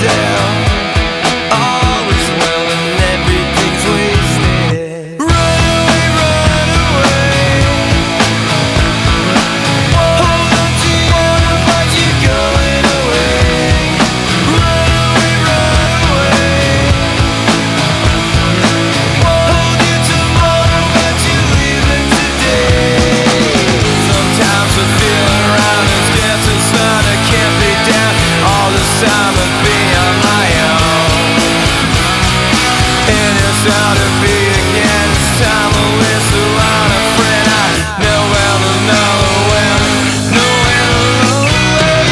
tell. All is well and everything's wasted. Run away, run away. Hold on to your fight, you're going away. Run away, run away. Hold you tomorrow, but you're leaving today. Sometimes I feel around as death is not, I can't be down. All this time I've been on my own, and it's out to be again. It's time to whistle on a friend. I know well to know well, know well to know well,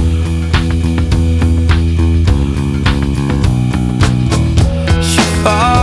yeah. She falls